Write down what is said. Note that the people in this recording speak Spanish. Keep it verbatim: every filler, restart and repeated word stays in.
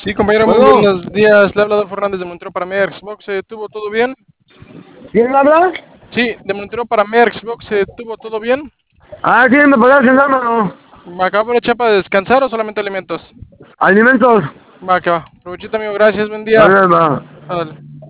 Sí, compañero, muy Bueno, buenos días. Le ha hablado Fernández de Montero para mi Xbox. ¿Se tuvo todo bien? ¿quién habla? Sí, de Montero para mi Xbox. ¿Se tuvo todo bien? Ah, sí, me podía sentar, mano. ¿Me acabo de echar para descansar o solamente alimentos? Alimentos. Va, que va. Provechito, amigo. Gracias. Buen día. Gracias, va. Ándale.